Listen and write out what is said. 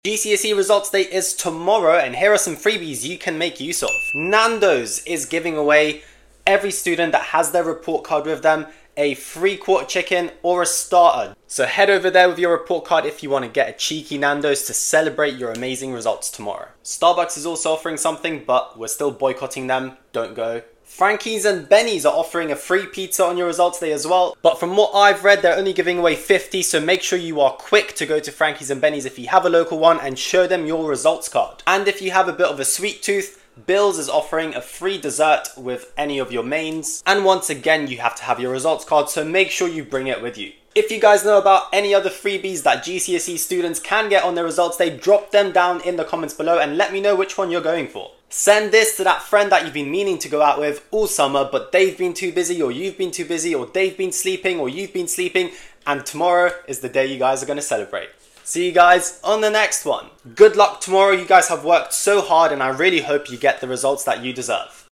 GCSE results day is tomorrow, and here are some freebies you can make use of. Nando's is giving away every student that has their report card with them a free quarter chicken or a starter. So head over there with your report card if you want to get a cheeky Nando's to celebrate your amazing results tomorrow. Starbucks is also offering something, but we're still boycotting them. Don't go. Frankie's and Benny's are offering a free pizza on your results day as well. But from what I've read, they're only giving away 50, so make sure you are quick to go to Frankie's and Benny's if you have a local one and show them your results card. And if you have a bit of a sweet tooth, Bill's is offering a free dessert with any of your mains. And once again, you have to have your results card, so make sure you bring it with you. If you guys know about any other freebies that GCSE students can get on their results day, drop them down in the comments below and let me know which one you're going for. Send this to that friend that you've been meaning to go out with all summer, but they've been too busy, or you've been too busy, or they've been sleeping, or you've been sleeping, and tomorrow is the day you guys are going to celebrate. See you guys on the next one. Good luck tomorrow. You guys have worked so hard, and I really hope you get the results that you deserve.